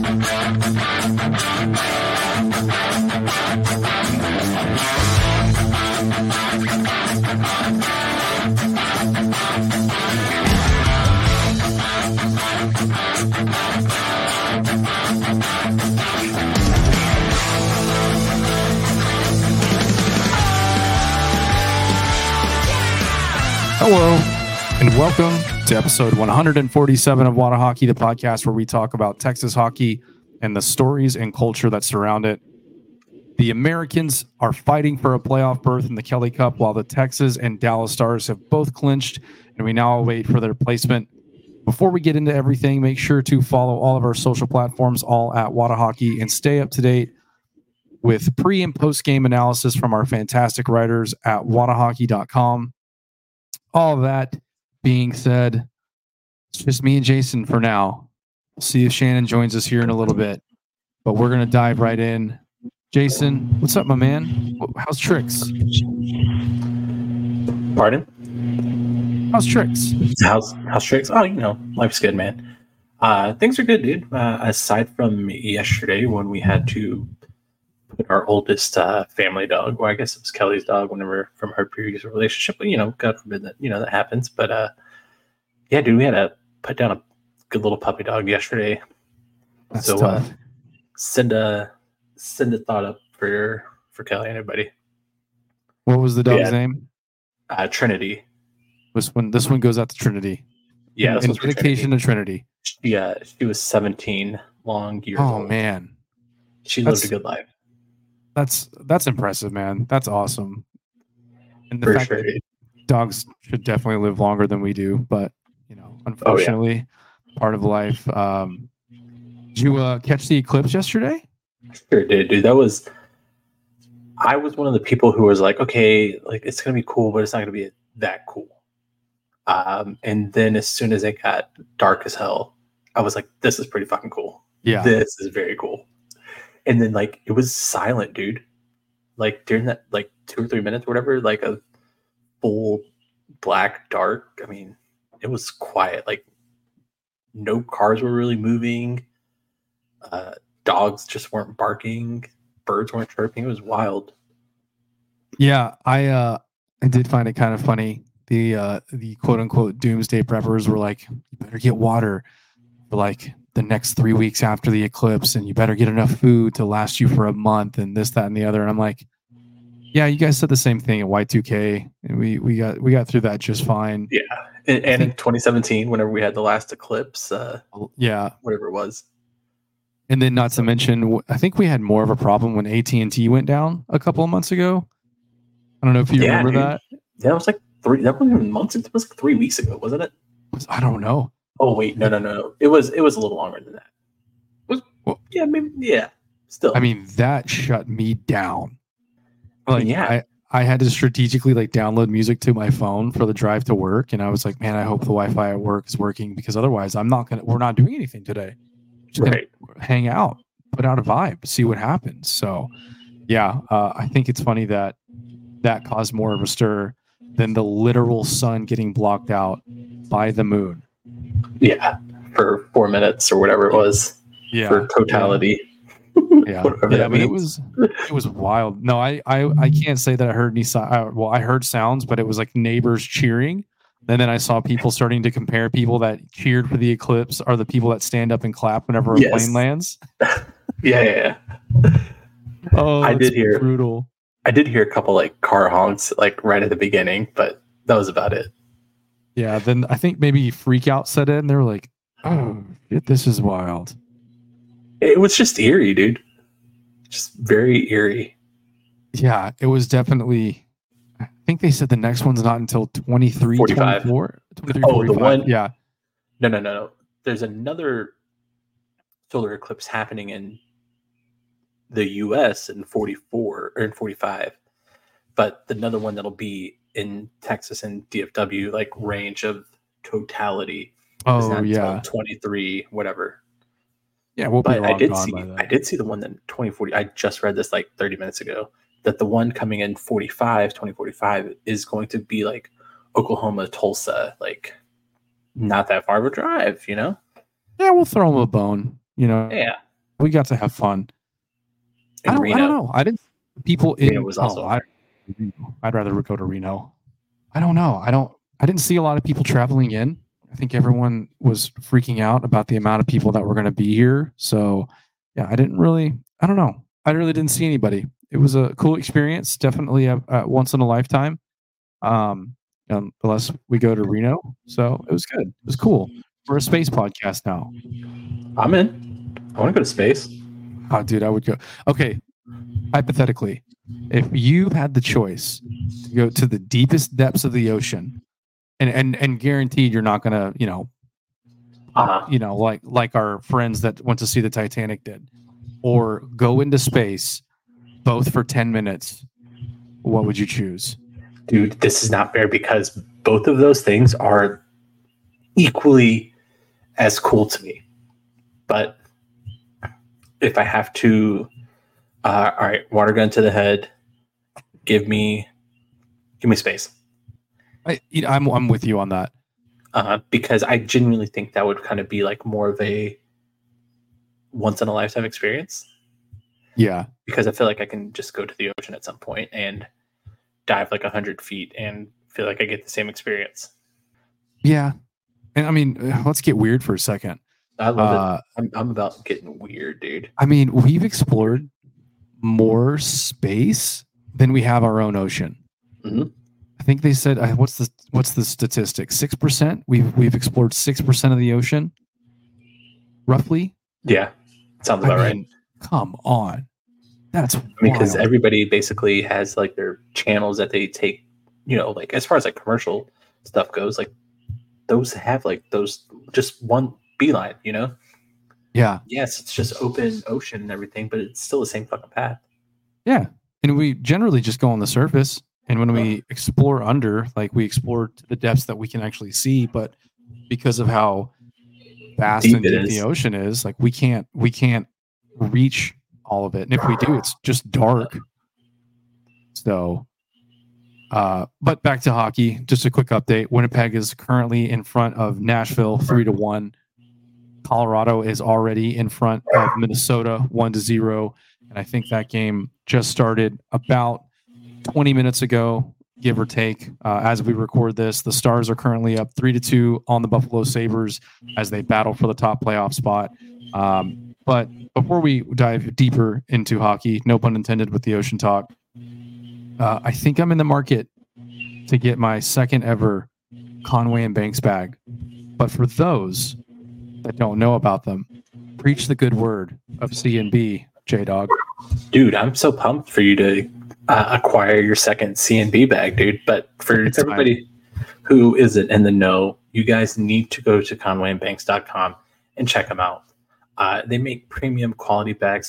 Hello, and welcome to episode 147 of Wada Hockey, the podcast where we talk about Texas hockey and the stories and culture that surround it. The Americans are fighting for a playoff berth in the Kelly Cup, while the Texas and Dallas Stars have both clinched, and we now wait for their placement. Before we get into everything, make sure to follow all of our social platforms, all at Wada Hockey, and stay up to date with pre- and post-game analysis from our fantastic writers at wadahockey.com. All of that being said, it's just me and Jason for now. We'll see if Shannon joins us here in a little bit, but we're going to dive right in. Jason, what's up, my man? How's Tricks? Pardon? How's Tricks? How's Tricks? Oh, life's good, man. Things are good, dude. Aside from yesterday when we had to put our oldest family dog, well, I guess it was Kelly's dog, whenever from her previous relationship, but God forbid that that happens. But yeah, dude, we had to put down a good little puppy dog yesterday. That's so tough. Send a thought up for Kelly and everybody. What was the dog's name? Trinity. This one goes out to Trinity. Yeah, in dedication to Trinity. Yeah, she was 17 long years old. Oh man, she lived a good life. That's impressive, man. That's awesome. And the For fact sure, that dogs should definitely live longer than we do, but unfortunately, part of life. Did you catch the eclipse yesterday? Sure did, dude. I was one of the people who was like, okay, like it's gonna be cool, but it's not gonna be that cool. And then as soon as it got dark as hell, I was like, this is pretty fucking cool. Yeah, this is very cool. And then it was silent, dude. Like during that 2 or 3 minutes, or whatever, like a full black dark. I mean, it was quiet. Like no cars were really moving. Dogs just weren't barking. Birds weren't chirping. It was wild. Yeah, I did find it kind of funny. The quote unquote doomsday preppers were like, you better get water for the next 3 weeks after the eclipse, and you better get enough food to last you for a month, and this, that, and the other. And I'm like, yeah, you guys said the same thing at Y2K, and we got through that just fine. Yeah, and in 2017, whenever we had the last eclipse, whatever it was. And then, not to mention, I think we had more of a problem when AT&T went down a couple of months ago. I don't know if you remember dude. that. Yeah, it was like three. That wasn't even months. It was 3 weeks ago, wasn't it? I don't know. Oh wait, no. It was a little longer than that. Yeah, maybe. Yeah, still. I mean, that shut me down. I had to strategically download music to my phone for the drive to work, and I was like, man, I hope the Wi-Fi at work is working, because otherwise we're not doing anything today. Just gonna hang out, put out a vibe, see what happens. So yeah, I think it's funny that caused more of a stir than the literal sun getting blocked out by the moon. Yeah, for 4 minutes or whatever it was. Yeah, for totality. Yeah, I mean, it was wild. No, I can't say that I heard any. I heard sounds, but it was like neighbors cheering. And then I saw people starting to compare people that cheered for the eclipse are the people that stand up and clap whenever a plane lands. Yeah. Oh, I did hear brutal. I did hear a couple car honks right at the beginning, but that was about it. Yeah, then I think maybe freak out set in. They were like, "Oh, shit, this is wild." It was just eerie, dude. Just very eerie. Yeah, it was definitely. I think they said the next one's not until 23, 45. 24, 23, oh, 45. The one. Yeah. No. There's another solar eclipse happening in the U.S. in 44 or in 45, but another one that'll be in Texas and DFW, range of totality. Oh yeah, 23, whatever. Yeah, we'll be I did see the one in 2040. I just read this 30 minutes ago, that the one coming in 2045 is going to be Oklahoma, Tulsa, not that far of a drive, Yeah, we'll throw them a bone, Yeah. We got to have fun. And I don't know. I didn't people in. Reno was also I'd rather go to Reno. I don't know. I didn't see a lot of people traveling in. I think everyone was freaking out about the amount of people that were going to be here. So, yeah, I don't know. I really didn't see anybody. It was a cool experience, definitely a once in a lifetime. Unless we go to Reno. So it was good. It was cool. We're a space podcast now. I'm in. I want to go to space. Oh, dude, I would go. Okay, hypothetically, if you had the choice to go to the deepest depths of the ocean, and guaranteed you're not gonna, like our friends that went to see the Titanic did, or go into space, both for 10 minutes, what would you choose? Dude, this is not fair because both of those things are equally as cool to me. But if I have to, all right, water gun to the head, give me space. I'm with you on that. Because I genuinely think that would kind of be like more of a once in a lifetime experience. Yeah. Because I feel like I can just go to the ocean at some point and dive like 100 feet and feel like I get the same experience. Yeah. And I mean, let's get weird for a second. I love it. I'm about getting weird, dude. I mean, we've explored more space than we have our own ocean. Mm-hmm. I think they said, what's the statistic? 6%. We've explored 6% of the ocean, roughly. Yeah, sounds about right. Come on, that's because everybody basically has like their channels that they take. Like as far as like commercial stuff goes, like those have like those just one beeline. Yeah. Yes, it's just open ocean and everything, but it's still the same fucking path. Yeah, and we generally just go on the surface. And when we explore under, like we explore to the depths that we can actually see, but because of how vast and deep the ocean is, like we can't reach all of it. And if we do, it's just dark. So, but back to hockey, just a quick update. Winnipeg is currently in front of Nashville 3-1. Colorado is already in front of Minnesota 1-0. And I think that game just started about 20 minutes ago, give or take. As we record this, the Stars are currently up 3-2 on the Buffalo Sabres as they battle for the top playoff spot. But before we dive deeper into hockey, no pun intended with the ocean talk, I think I'm in the market to get my second ever Conway and Banks bag. But for those that don't know about them, preach the good word of C&B, J-Dog. Dude, I'm so pumped for you to acquire your second C&B bag, dude. But for everybody who isn't in the know, you guys need to go to conwayandbanks.com and check them out. They make premium quality bags.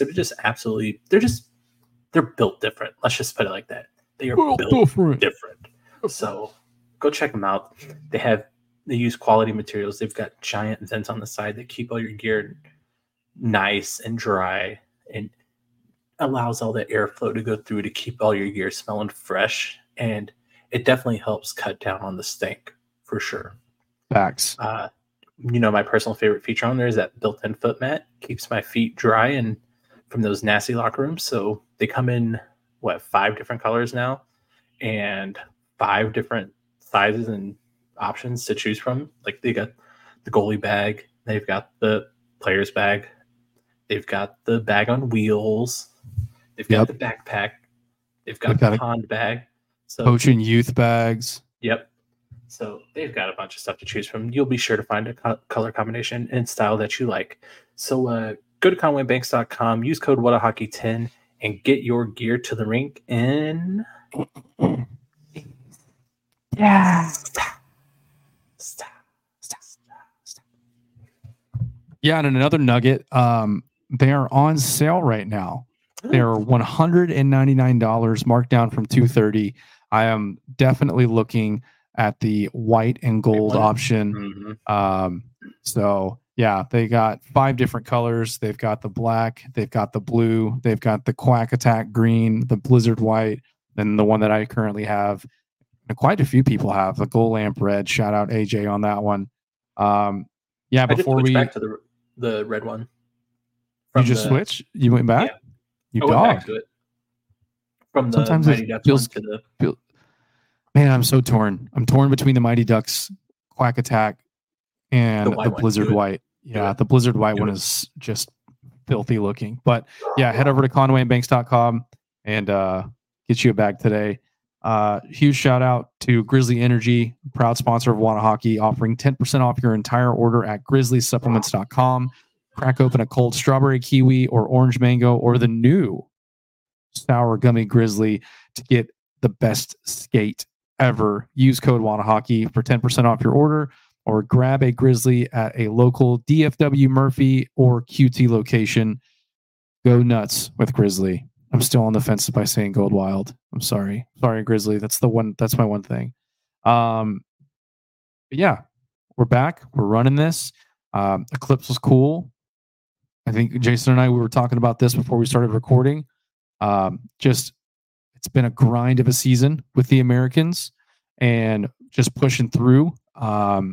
They're built different. Let's just put it like that. They are built different. So go check them out. They use quality materials. They've got giant vents on the side that keep all your gear nice and dry and allows all the airflow to go through to keep all your gear smelling fresh. And it definitely helps cut down on the stink for sure. Facts. My personal favorite feature on there is that built-in foot mat. Keeps my feet dry and from those nasty locker rooms. So they come in 5 different colors now and 5 different sizes and options to choose from. Like they got the goalie bag, they've got the player's bag, they've got the bag on wheels, they've got the backpack, they've got the pond bag, coaching youth bags. Yep. So they've got a bunch of stuff to choose from. You'll be sure to find a color combination and style that you like. So go to conwaybanks.com, use code WhatAHockey10, and get your gear to the rink in... Yeah. Yeah, and another nugget, they are on sale right now. They're $199, marked down from $230. I am definitely looking at the white and gold option. Mm-hmm. So yeah, they got 5 different colors. They've got the black, they've got the blue, they've got the Quack Attack green, the Blizzard white, and the one that I currently have. And quite a few people have the Gold Lamp red. Shout out AJ on that one. Yeah, before we back to the red one From just switch? You went back? Yeah. You I went back dog. to it. From the Sometimes Mighty it Ducks feels- one to the Man, I'm so torn. I'm torn between the Mighty Ducks Quack Attack and The the, white one. Blizzard Do it. White. Yeah, the Blizzard White Do one it. is just filthy looking. But yeah, head over to conwayandbanks.com and get you a bag today. Huge shout out to Grizzly Energy, proud sponsor of Wanna Hockey, offering 10% off your entire order at grizzlysupplements.com. Crack open a cold strawberry, kiwi, or orange mango, or the new sour gummy grizzly to get the best skate ever. Use code Wanna Hockey for 10% off your order, or grab a grizzly at a local DFW Murphy or QT location. Go nuts with Grizzly. I'm still on the fence by saying Gold Wild. I'm sorry. Sorry, Grizzly. That's my one thing. But yeah, we're back. We're running this. Eclipse was cool. I think Jason and I, we were talking about this before we started recording. Just it's been a grind of a season with the Americans and just pushing through. Got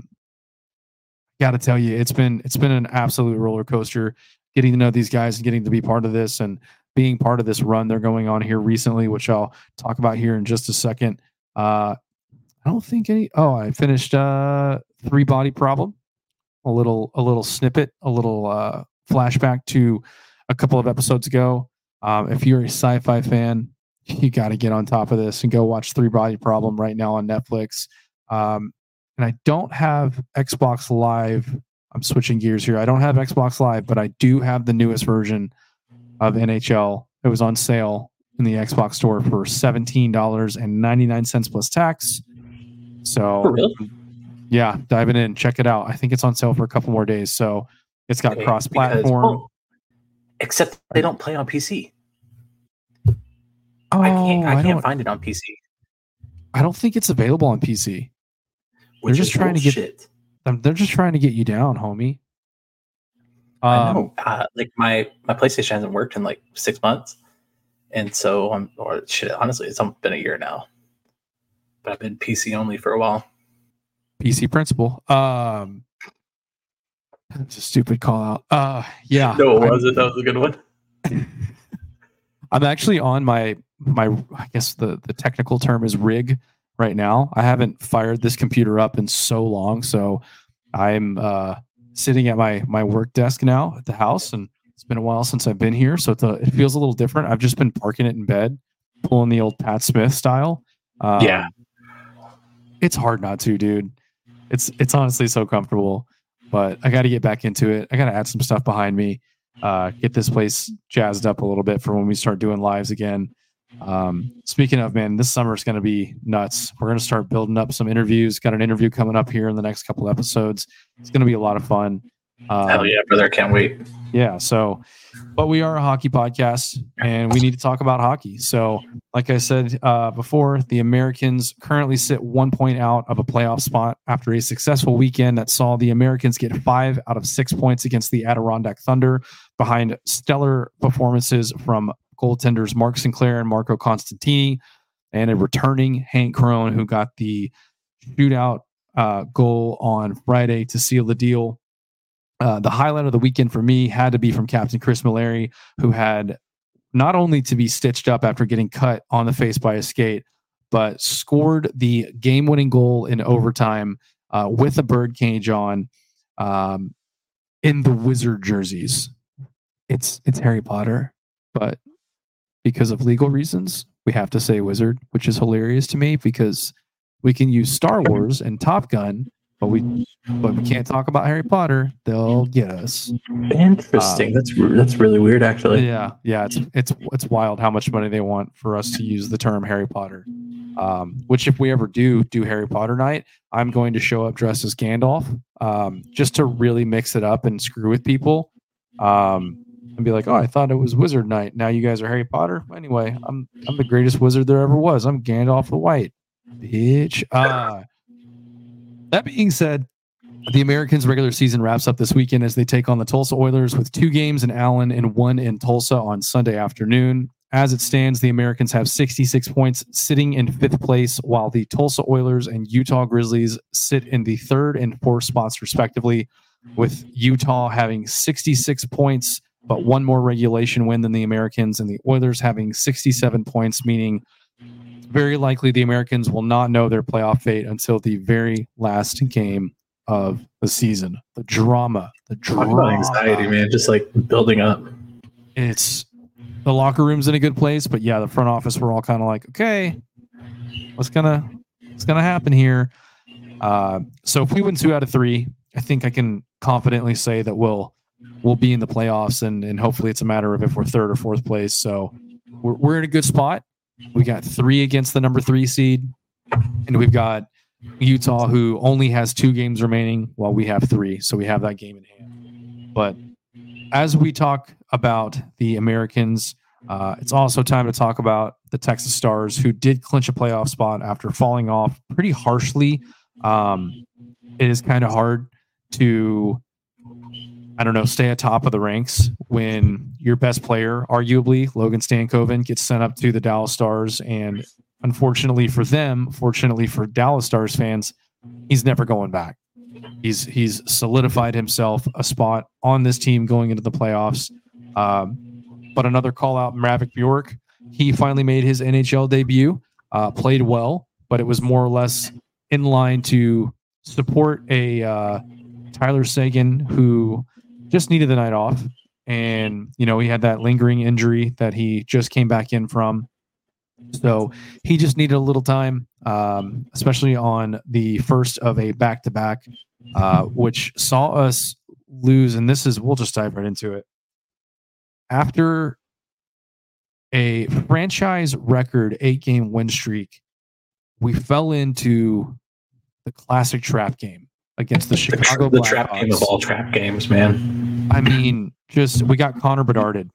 to tell you, it's been an absolute roller coaster getting to know these guys and getting to be part of this and being part of this run they're going on here recently, which I'll talk about here in just a second. I don't think I finished 3 Body Problem, a little snippet, a little flashback to a couple of episodes ago. If you're a sci-fi fan, you got to get on top of this and go watch 3 Body Problem right now on Netflix. And I don't have Xbox Live. I'm switching gears here. I don't have Xbox Live, but I do have the newest version of NHL. It was on sale in the Xbox store for $17.99 plus tax. So, For real? yeah, diving in, check it out. I think it's on sale for a couple more days. So it's got cross-platform. Except they don't play on PC. Oh, I can't find it on PC. I don't think it's available on PC. Which just is trying to get- bullshit. They're just trying to get you down, homie. I know. Like my PlayStation hasn't worked in like 6 months, and so honestly, it's been a year now. But I've been PC only for a while. PC principal. It's a stupid call out. Yeah. No, it wasn't. That was a good one. I'm actually on my I guess the technical term is rig right now. I haven't fired this computer up in so long, so I'm sitting at my work desk now at the house, and it's been a while since I've been here, so it feels a little different. I've just been parking it in bed, pulling the old Pat Smith style. Yeah. It's hard not to, dude. It's honestly so comfortable, but I got to get back into it. I got to add some stuff behind me, get this place jazzed up a little bit for when we start doing lives again. Speaking of, man, this summer is going to be nuts. We're going to start building up some interviews. Got an interview coming up here in the next couple episodes. It's going to be a lot of fun. Hell yeah, brother. Can't wait. Yeah. So, but we are a hockey podcast and we need to talk about hockey. So, like I said before, the Americans currently sit 1 point out of a playoff spot after a successful weekend that saw the Americans get 5 out of 6 points against the Adirondack Thunder behind stellar performances from goaltenders Mark Sinclair and Marco Constantini, and a returning Hank Crone, who got the shootout goal on Friday to seal the deal. The highlight of the weekend for me had to be from Captain Chris Mallory, who had not only to be stitched up after getting cut on the face by a skate, but scored the game-winning goal in overtime with a bird cage on in the Wizard jerseys. It's Harry Potter, but because of legal reasons, we have to say Wizard, which is hilarious to me because we can use Star Wars and Top Gun, but we can't talk about Harry Potter. They'll get us. Interesting. That's really weird, actually. Yeah. It's wild how much money they want for us to use the term Harry Potter. Which, if we ever do Harry Potter night, I'm going to show up dressed as Gandalf, just to really mix it up and screw with people. And be like, oh, I thought it was Wizard Night. Now you guys are Harry Potter. Anyway, I'm the greatest wizard there ever was. I'm Gandalf the White, bitch. That being said, the Americans' regular season wraps up this weekend as they take on the Tulsa Oilers with 2 games in Allen and 1 in Tulsa on Sunday afternoon. As it stands, the Americans have 66 points, sitting in 5th place, while the Tulsa Oilers and Utah Grizzlies sit in the 3rd and 4th spots, respectively, with Utah having 66 points, but one more regulation win than the Americans, and the Oilers having 67 points, meaning very likely the Americans will not know their playoff fate until the very last game of the season. The drama. Talk about anxiety, man. Just like building up. It's the locker room's in a good place, but yeah, the front office, we're all kind of like, okay, what's gonna happen here? So if we win 2 out of 3, I think I can confidently say that we'll be in the playoffs, and hopefully it's a matter of if we're 3rd or 4th place. So we're in a good spot. We got 3 against the number 3 seed, and we've got Utah, who only has 2 games remaining, while we have 3. So we have that game in hand. But as we talk about the Americans, it's also time to talk about the Texas Stars, who did clinch a playoff spot after falling off pretty harshly. It is kind of hard to, stay atop of the ranks when your best player, arguably Logan Stankoven, gets sent up to the Dallas Stars. And unfortunately for them, fortunately for Dallas Stars fans, he's never going back. He's solidified himself a spot on this team going into the playoffs. But another call out, Maverick Bjork, he finally made his NHL debut, played well, but it was more or less in line to support a Tyler Seguin who just needed the night off. And, he had that lingering injury that he just came back in from. So he just needed a little time, especially on the first of a back-to-back, which saw us lose. And we'll just dive right into it. After a franchise record 8-game win streak, we fell into the classic trap game against the Chicago Blackhawks. The trap game of all trap games, man. I mean, we got Connor Bedarded.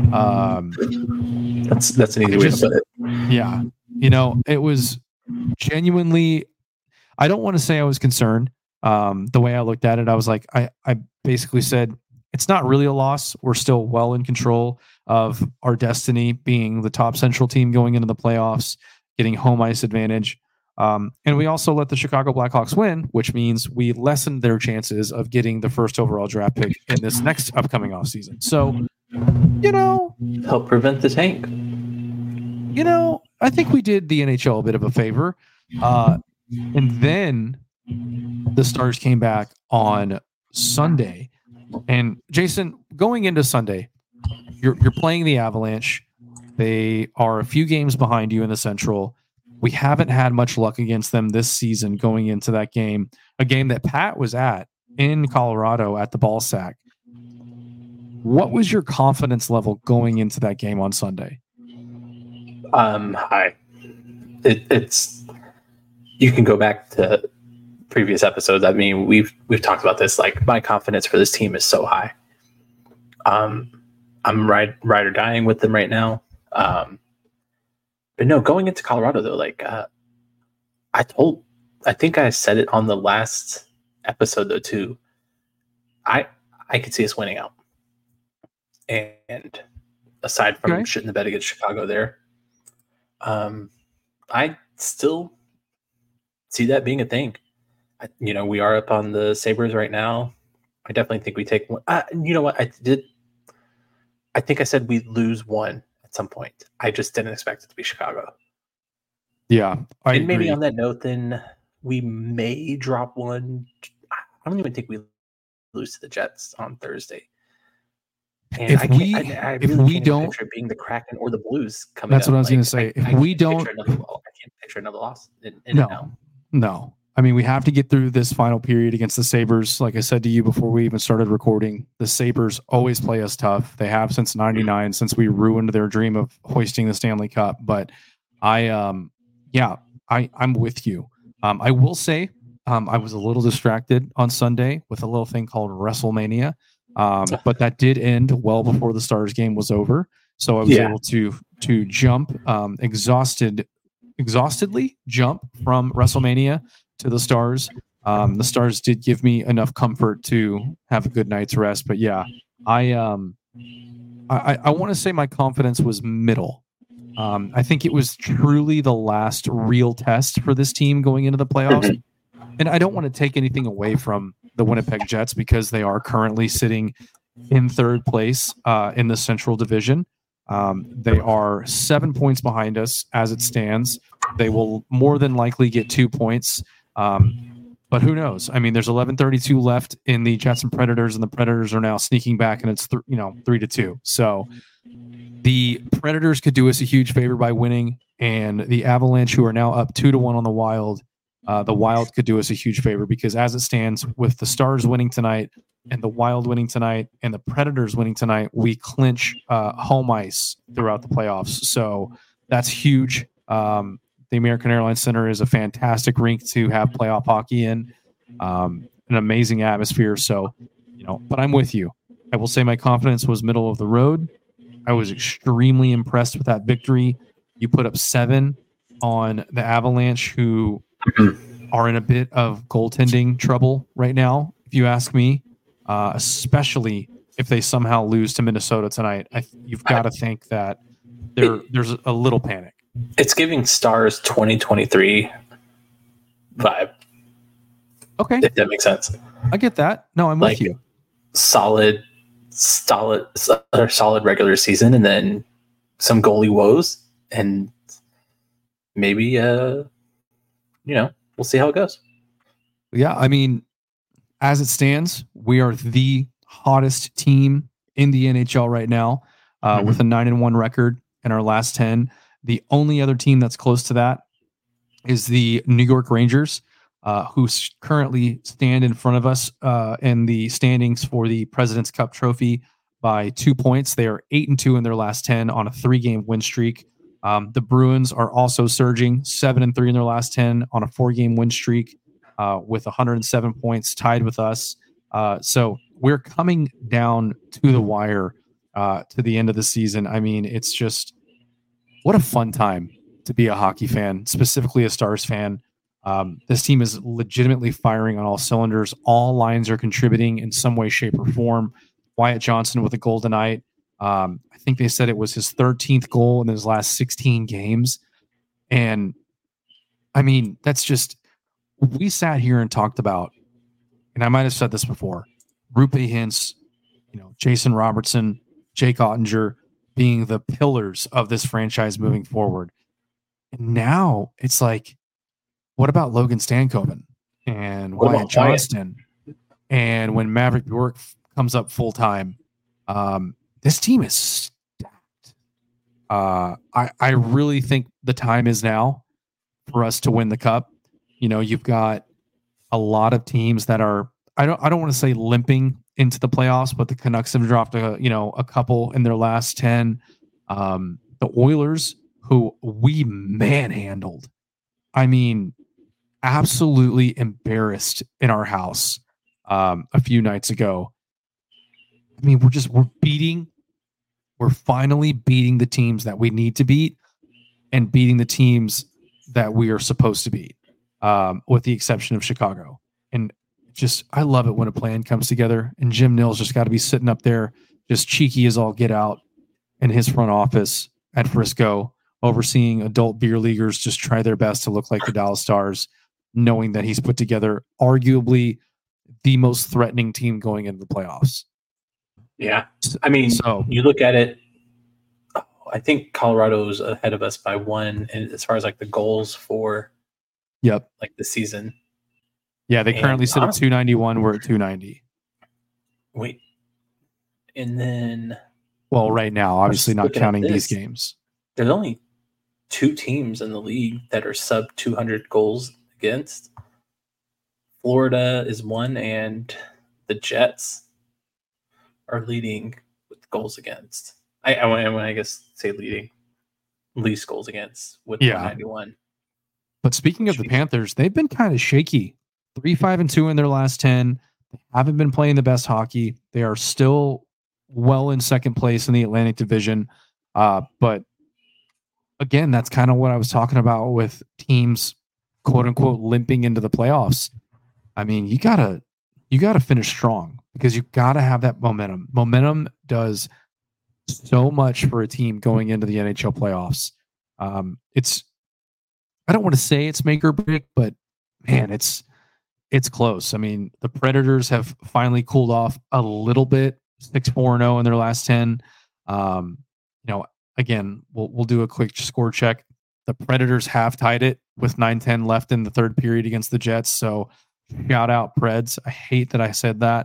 That's an easy way to put it. Yeah. It was genuinely, I don't want to say I was concerned. The way I looked at it, I was like, I basically said, it's not really a loss. We're still well in control of our destiny, being the top Central team going into the playoffs, getting home ice advantage. And we also let the Chicago Blackhawks win, which means we lessened their chances of getting the first overall draft pick in this next upcoming offseason. So, help prevent the tank. I think we did the NHL a bit of a favor. And then the Stars came back on Sunday. And Jason, going into Sunday, you're playing the Avalanche. They are a few games behind you in the Central. We haven't had much luck against them this season going into that game, a game that Pat was at in Colorado at the Ball Sack. What was your confidence level going into that game on Sunday? High. It's you can go back to previous episodes. I mean, we've talked about this. Like, my confidence for this team is so high. I'm ride or dying with them right now. But no, going into Colorado though, like I think I said it on the last episode though too. I could see us winning out. And aside from shitting the bed against Chicago there, I still see that being a thing. We are up on the Sabres right now. I definitely think we take one. You know what? I think I said we'd lose one at some point. I just didn't expect it to be Chicago. Yeah. And maybe on that note, then we may drop one. I don't even think we lose to the Jets on Thursday. And if we don't picture it being the Kraken or the Blues coming. That's what I was going to say. If we don't, I can't picture another loss. No. I mean, we have to get through this final period against the Sabres. Like I said to you before we even started recording, the Sabres always play us tough. They have since '99, since we ruined their dream of hoisting the Stanley Cup. But I'm with you. I will say I was a little distracted on Sunday with a little thing called WrestleMania. But that did end well before the Stars game was over. So I was able to jump exhaustedly jump from WrestleMania to the Stars. The Stars did give me enough comfort to have a good night's rest. But yeah, I want to say my confidence was middle. I think it was truly the last real test for this team going into the playoffs. And I don't want to take anything away from the Winnipeg Jets because they are currently sitting in third place in the Central Division. They are 7 points behind us as it stands. They will more than likely get 2 points. But who knows? I mean, there's 11:32 left in the Jets and Predators, and the Predators are now sneaking back, and it's 3-2. So the Predators could do us a huge favor by winning, and the Avalanche, who are now up 2-1 on the Wild could do us a huge favor, because as it stands, with the Stars winning tonight and the Wild winning tonight and the Predators winning tonight, we clinch home ice throughout the playoffs. So that's huge. The American Airlines Center is a fantastic rink to have playoff hockey in, an amazing atmosphere. So, but I'm with you. I will say my confidence was middle of the road. I was extremely impressed with that victory. You put up 7 on the Avalanche, who are in a bit of goaltending trouble right now, if you ask me, especially if they somehow lose to Minnesota tonight. You've got to think that there's a little panic. It's giving Stars 2023 vibe. Okay. If that makes sense. I get that. No, I'm with you. Solid regular season, and then some goalie woes, and maybe we'll see how it goes. Yeah, I mean, as it stands, we are the hottest team in the NHL right now, with a 9-1 record in our last 10. The only other team that's close to that is the New York Rangers, who currently stand in front of us in the standings for the President's Cup trophy by 2 points. They are 8-2 in their last 10 on a 3-game win streak. The Bruins are also surging, 7-3 in their last 10 on a 4-game win streak, with 107 points, tied with us. So we're coming down to the wire to the end of the season. I mean, it's just, what a fun time to be a hockey fan, specifically a Stars fan. This team is legitimately firing on all cylinders. All lines are contributing in some way, shape, or form. Wyatt Johnston with a goal tonight. I think they said it was his 13th goal in his last 16 games. And I mean, that's just, we sat here and talked about, and I might have said this before, Rupe Hintz, Jason Robertson, Jake Ottinger being the pillars of this franchise moving forward. And now it's like, what about Logan Stankoven and Wyatt Johnston? And when Maverick Bjork comes up full time, this team is stacked. I really think the time is now for us to win the cup. You've got a lot of teams that are, I don't want to say limping into the playoffs, but the Canucks have dropped a couple in their last 10. The Oilers, who we manhandled, I mean, absolutely embarrassed in our house a few nights ago. I mean, we're finally beating the teams that we need to beat, and beating the teams that we are supposed to beat, with the exception of Chicago. And just, I love it when a plan comes together, and Jim Nill's just got to be sitting up there, just cheeky as all get out in his front office at Frisco, overseeing adult beer leaguers just try their best to look like the Dallas Stars, knowing that he's put together arguably the most threatening team going into the playoffs. Yeah. I mean, you look at it, I think Colorado's ahead of us by 1, and as far as like the goals for like the season. Yeah, they currently sit at 291. We're at 290. Wait. And then, well, right now, obviously not counting these games. There's only 2 teams in the league that are sub 200 goals against. Florida is 1, and the Jets are leading with goals against. I guess say leading, least goals against with 191. But speaking of the Panthers, they've been kind of shaky. 3-5-2 in their last 10. They haven't been playing the best hockey. They are still well in second place in the Atlantic Division. But again, that's kind of what I was talking about with teams, quote unquote, limping into the playoffs. I mean, you gotta finish strong, because you gotta have that momentum. Momentum does so much for a team going into the NHL playoffs. I don't want to say it's make or break, but man, it's close. I mean, the Predators have finally cooled off a little bit 6-4-0 in their last 10. Again, we'll do a quick score check. The Predators have tied it with 9:10 left in the third period against the Jets. So shout out Preds. I hate that I said that.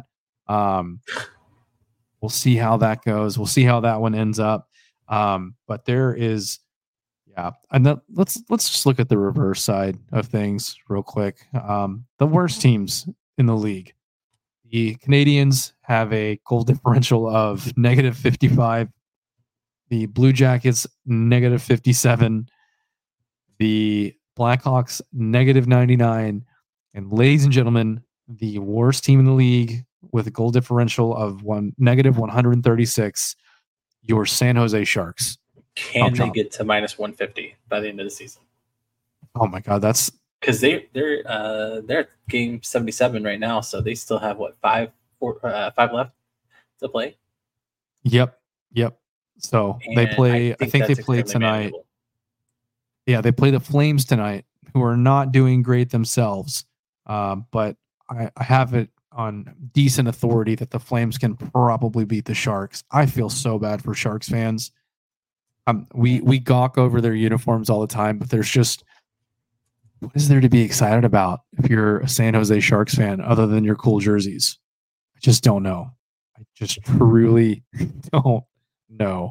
We'll see how that goes. We'll see how that one ends up. But there is, and then let's just look at the reverse side of things real quick. The worst teams in the league. The Canadians have a goal differential of -55. The Blue Jackets, -57. The Blackhawks, -99. And ladies and gentlemen, the worst team in the league with a goal differential of -136, your San Jose Sharks. Can they get to -150 by the end of the season? Oh my God, that's because they're at game 77 right now, so they still have five left to play. Yep. So and they play. I think they play tonight. Manageable. Yeah, they play the Flames tonight, who are not doing great themselves. But I have it on decent authority that the Flames can probably beat the Sharks. I feel so bad for Sharks fans. We gawk over their uniforms all the time, but there's just, what is there to be excited about if you're a San Jose Sharks fan other than your cool jerseys? I just don't know. I just truly don't know.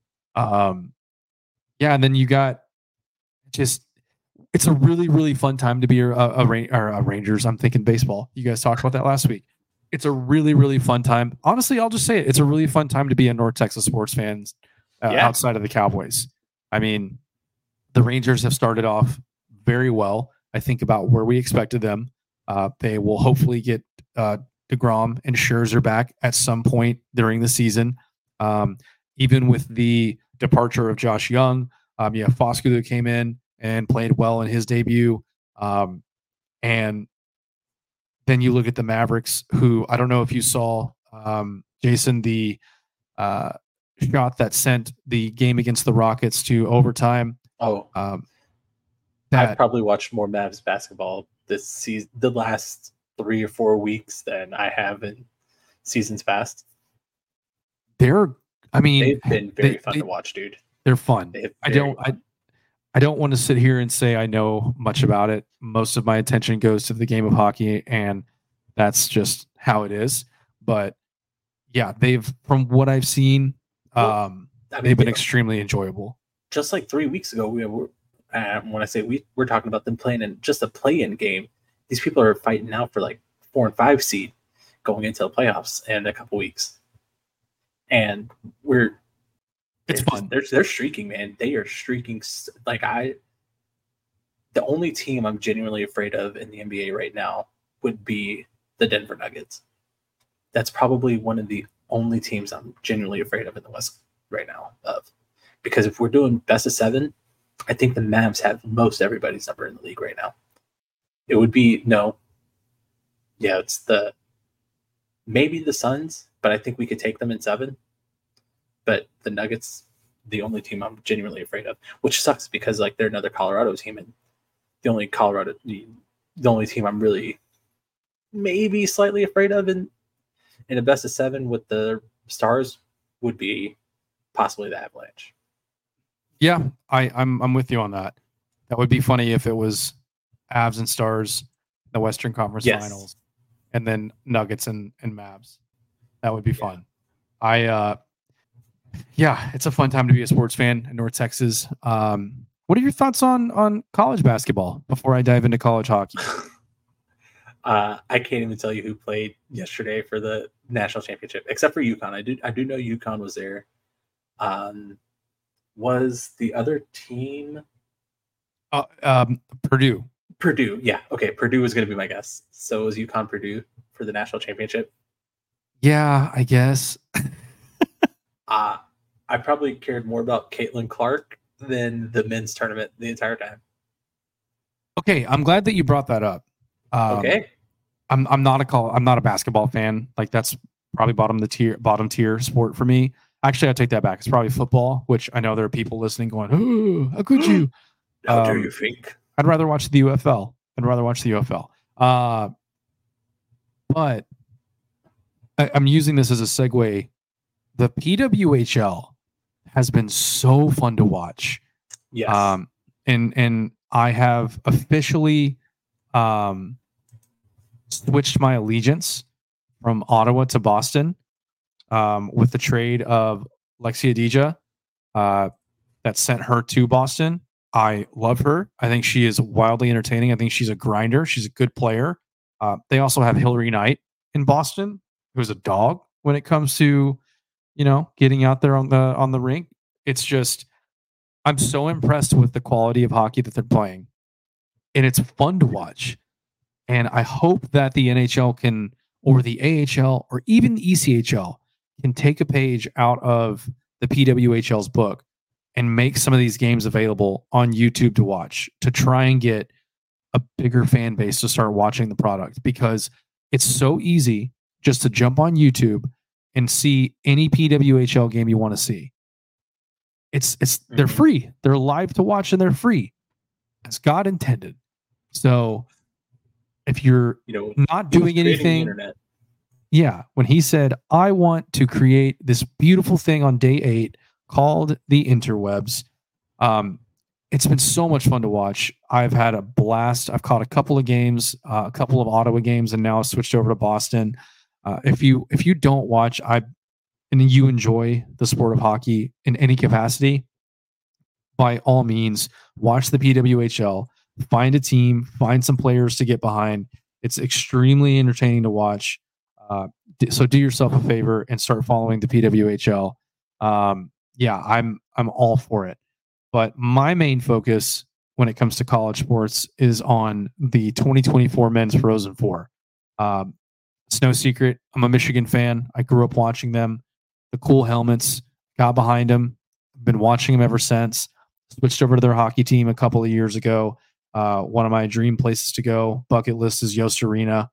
And then you got it's a really, really fun time to be a Rangers. I'm thinking baseball. You guys talked about that last week. It's a really, really fun time. Honestly, I'll just say it. It's a really fun time to be a North Texas sports fan outside of the Cowboys. I mean, the Rangers have started off very well. I think about where we expected them. They will hopefully get DeGrom and Scherzer back at some point during the season. Even with the departure of Josh Young, you have Foscue who came in and played well in his debut. And then you look at the Mavericks, who I don't know if you saw, Jason, the shot that sent the game against the Rockets to overtime. I've probably watched more Mavs basketball this season, the last 3 or 4 weeks, than I have in seasons past. They've been very fun to watch, dude. They're fun. I don't want to sit here and say I know much about it. Most of my attention goes to the game of hockey, and that's just how it is. But yeah, from what I've seen, they've been extremely enjoyable. Just like 3 weeks ago, when I say we're talking about them playing in just a play-in game. These people are fighting out for like 4 and 5 seed going into the playoffs in a couple weeks, and it's fun. They're streaking, man. They are streaking. The only team I'm genuinely afraid of in the NBA right now would be the Denver Nuggets. That's probably one of the only teams I'm genuinely afraid of in the West right now. Because if we're doing best of 7, I think the Mavs have most everybody's number in the league right now. It would be it's maybe the Suns, but I think we could take them in 7. But the Nuggets, the only team I'm genuinely afraid of, which sucks because they're another Colorado team, and the only team I'm really maybe slightly afraid of in a best of 7 with the Stars would be possibly the Avalanche. Yeah, I'm with you on that. That would be funny if it was Avs and Stars, the Western Conference Finals, and then Nuggets and Mavs. That would be fun. It's a fun time to be a sports fan in North Texas. What are your thoughts on college basketball before I dive into college hockey? I can't even tell you who played yesterday for the national championship, except for UConn. I do know UConn was there. Was the other team Purdue? Purdue, yeah. Okay, Purdue was going to be my guess. So was UConn Purdue for the national championship? Yeah, I guess. I probably cared more about Caitlin Clark than the men's tournament the entire time. Okay, I'm glad that you brought that up. Okay, I'm not a basketball fan. That's probably bottom tier sport for me. Actually, I take that back. It's probably football, which I know there are people listening going, "Oh, how could you? How dare you think?" I'd rather watch the UFL. But I'm using this as a segue. The PWHL has been so fun to watch. Yes. And I have officially switched my allegiance from Ottawa to Boston with the trade of Lexia Dija that sent her to Boston. I love her. I think she is wildly entertaining. I think she's a grinder. She's a good player. They also have Hillary Knight in Boston, who's a dog when it comes to, getting out there on the rink. It's just, I'm so impressed with the quality of hockey that they're playing, and it's fun to watch. And I hope that the NHL can, or the AHL, or even the ECHL can take a page out of the PWHL's book and make some of these games available on YouTube to watch, to try and get a bigger fan base to start watching the product, because it's so easy just to jump on YouTube and see any PWHL game you want to see. They're free. They're live to watch and they're free, as God intended. So if you're not doing anything, yeah, when he said, I want to create this beautiful thing on day 8 called the interwebs, it's been so much fun to watch. I've had a blast. I've caught a couple of games, a couple of Ottawa games, and now I've switched over to Boston. If you don't watch, and you enjoy the sport of hockey in any capacity, by all means, watch the PWHL. Find a team, find some players to get behind. It's extremely entertaining to watch. So do yourself a favor and start following the PWHL. Yeah, I'm all for it. But my main focus when it comes to college sports is on the 2024 men's Frozen Four. It's no secret, I'm a Michigan fan. I grew up watching them. The cool helmets, got behind them. Been watching them ever since. Switched over to their hockey team a couple of years ago. One of my dream places to go, bucket list, is Yost Arena.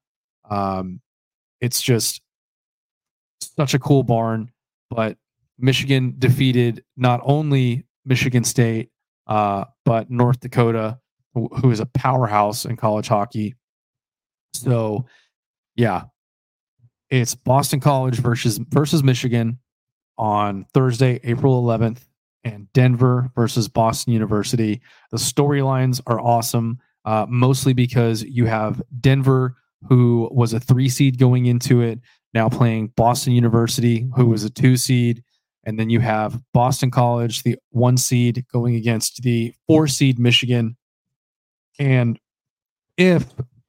It's just such a cool barn. But Michigan defeated not only Michigan State, but North Dakota, who is a powerhouse in college hockey. So, yeah, it's Boston College versus Michigan on Thursday, April 11th. And Denver versus Boston University. The storylines are awesome, mostly because you have Denver, who was a 3 seed going into it, now playing Boston University, who was a 2 seed. And then you have Boston College, the 1 seed, going against the 4 seed Michigan. And if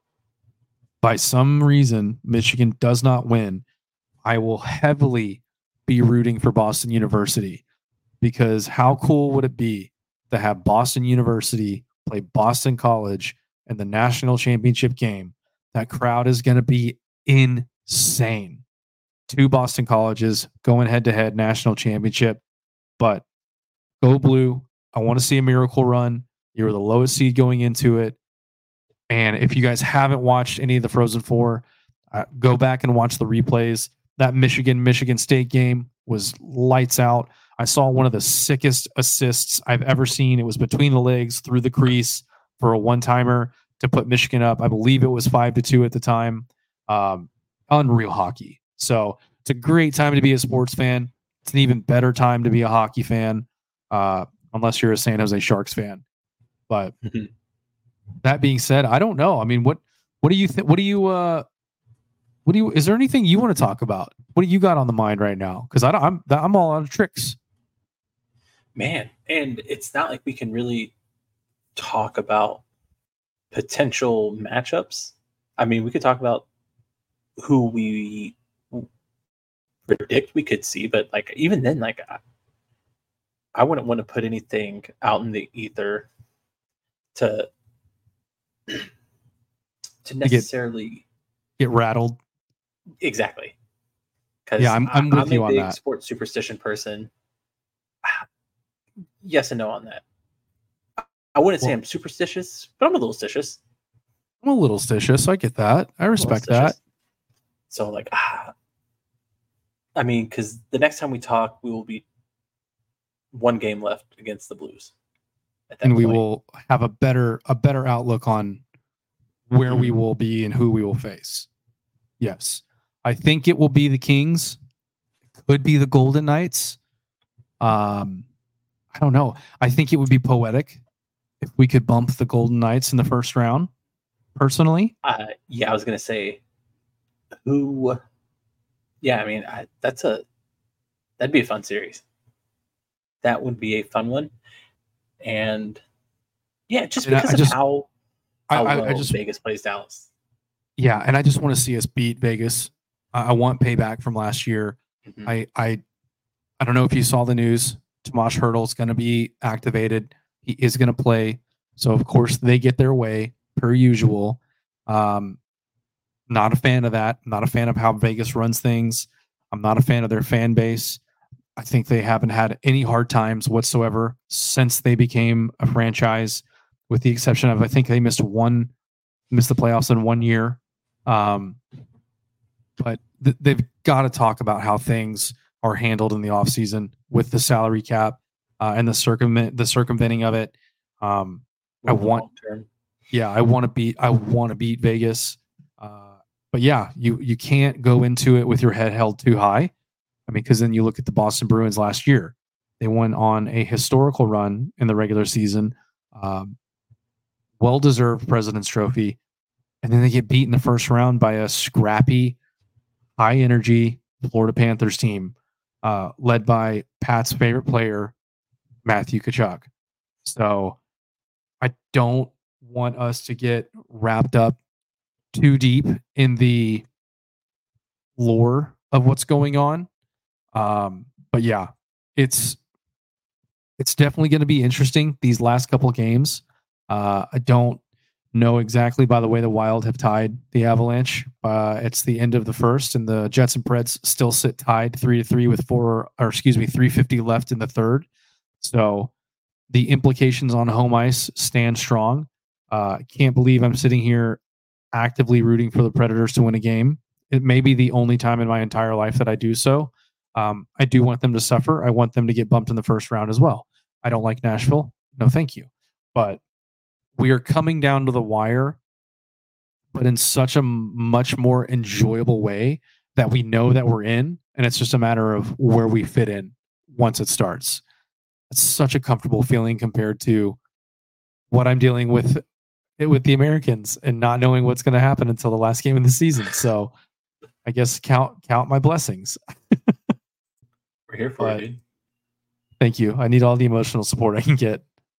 by some reason Michigan does not win, I will heavily be rooting for Boston University. Because how cool would it be to have Boston University play Boston College in the national championship game? That crowd is going to be insane. 2 Boston colleges going head-to-head national championship. But go blue. I want to see a miracle run. You were the lowest seed going into it. And if you guys haven't watched any of the Frozen Four, go back and watch the replays. That Michigan State game was lights out. I saw one of the sickest assists I've ever seen. It was between the legs through the crease for a one-timer to put Michigan up. I believe it was 5-2 at the time. Unreal hockey. So it's a great time to be a sports fan. It's an even better time to be a hockey fan, unless you're a San Jose Sharks fan. But that being said, I don't know. I mean, what do you think? Is there anything you want to talk about? What do you got on the mind right now? Because I'm all out of tricks. Man, and it's not like we can really talk about potential matchups. I mean, we could talk about who we predict we could see, but like even then, like I wouldn't want to put anything out in the ether to necessarily get rattled. Exactly. Because yeah, I'm with you on that. I'm a big sports superstition person. Yes and no on that. I wouldn't say I'm superstitious, but I'm a little stitious. I'm a little stitious. I get that. I respect that. So like, I mean, because the next time we talk, we will be 1 game left against the Blues. And we will have a better outlook on where we will be and who we will face. Yes. I think it will be the Kings. Could be the Golden Knights. I don't know. I think it would be poetic if we could bump the Golden Knights in the first round. Personally, yeah, I was gonna say who. Yeah, I mean that'd be a fun series. That would be a fun one, and yeah, just because of how well Vegas plays Dallas. Yeah, and I just want to see us beat Vegas. I want payback from last year. Mm-hmm. I don't know if you saw the news. Tomas Hertl's going to be activated. He is going to play. So, of course, they get their way, per usual. Not a fan of that. Not a fan of how Vegas runs things. I'm not a fan of their fan base. I think they haven't had any hard times whatsoever since they became a franchise, with the exception of, I think they missed the playoffs in 1 year. But they've got to talk about how things are handled in the offseason with the salary cap and the circumventing of it. I want to beat Vegas. But yeah, you can't go into it with your head held too high. I mean, because then you look at the Boston Bruins last year. They went on a historical run in the regular season, well-deserved President's Trophy, and then they get beat in the first round by a scrappy, high-energy Florida Panthers team led by Pat's favorite player, Matthew Tkachuk. So I don't want us to get wrapped up too deep in the lore of what's going on. But yeah, it's definitely going to be interesting these last couple of games. I don't know exactly, by the way, the Wild have tied the Avalanche. It's the end of the first, and the Jets and Preds still sit tied 3-3 with 3:50 left in the third. So the implications on home ice stand strong. Can't believe I'm sitting here actively rooting for the Predators to win a game. It may be the only time in my entire life that I do so. I do want them to suffer. I want them to get bumped in the first round as well. I don't like Nashville. No, thank you. But we are coming down to the wire, but in such a much more enjoyable way that we know that we're in, and it's just a matter of where we fit in once it starts. It's such a comfortable feeling compared to what I'm dealing with the Americans and not knowing what's going to happen until the last game of the season. So I guess count my blessings. We're here for it, dude. Thank you. I need all the emotional support I can get.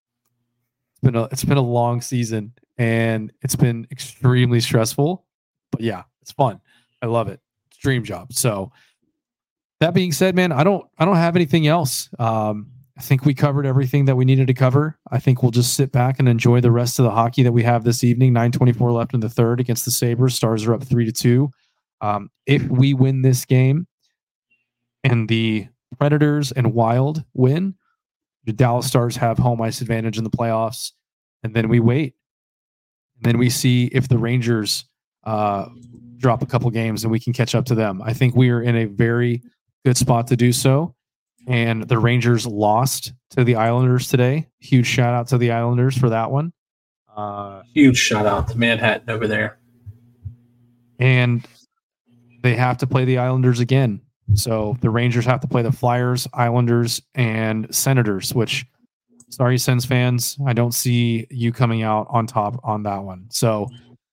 It's been a long season, and it's been extremely stressful, but yeah, it's fun. I love it. It's a dream job. So that being said, man, I don't have anything else. I think we covered everything that we needed to cover. I think we'll just sit back and enjoy the rest of the hockey that we have this evening. 9:24 left in the third against the Sabres. Stars are up 3-2. If we win this game and the Predators and Wild win, the Dallas Stars have home ice advantage in the playoffs, and then we wait. And then we see if the Rangers drop a couple games and we can catch up to them. I think we are in a very good spot to do so. And the Rangers lost to the Islanders today. Huge shout out to the Islanders for that one. Huge shout out to Manhattan over there. And they have to play the Islanders again. So the Rangers have to play the Flyers, Islanders, and Senators, which, sorry, Sens fans, I don't see you coming out on top on that one. So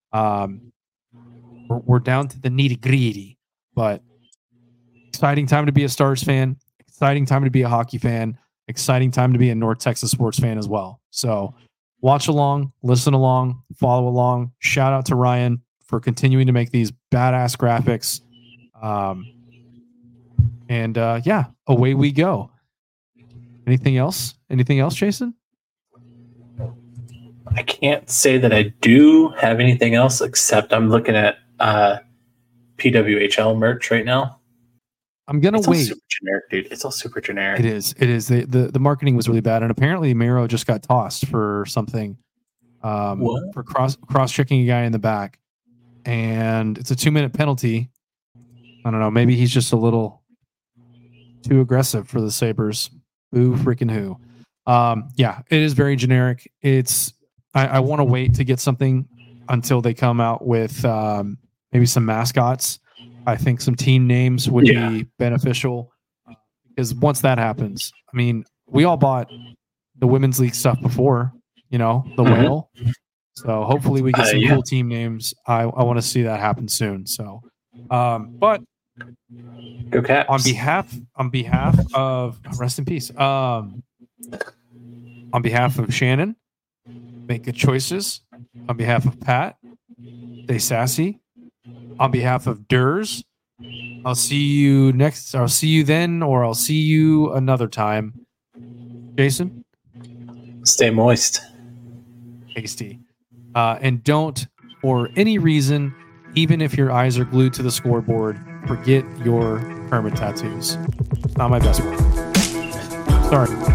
we're down to the nitty-gritty, but exciting time to be a Stars fan, exciting time to be a hockey fan, exciting time to be a North Texas sports fan as well. So watch along, listen along, follow along. Shout out to Ryan for continuing to make these badass graphics. And yeah, away we go. Anything else? Anything else, Jason? I can't say that I do have anything else, except I'm looking at PWHL merch right now. I'm gonna wait. All super generic, dude. It's all super generic. It is. The marketing was really bad, and apparently Miro just got tossed for something. For cross checking a guy in the back, and it's a 2-minute penalty. I don't know. Maybe he's just a little too aggressive for the Sabres. Boo freaking who. Yeah, it is very generic. I want to wait to get something until they come out with maybe some mascots I think some team names would Yeah. be beneficial because once that happens, I mean, we all bought the women's league stuff before, the Mhm. whale. So hopefully we get some Yeah. cool team names. I want to see that happen soon. So, but Go Caps. on behalf of rest in peace. On behalf of Shannon, make good choices. On behalf of Pat, stay sassy. On behalf of Durs, I'll see you next. I'll see you then, or I'll see you another time. Jason, Stay moist. tasty. And don't, for any reason, even if your eyes are glued to the scoreboard, forget your Kermit tattoos. It's not my best one. Sorry.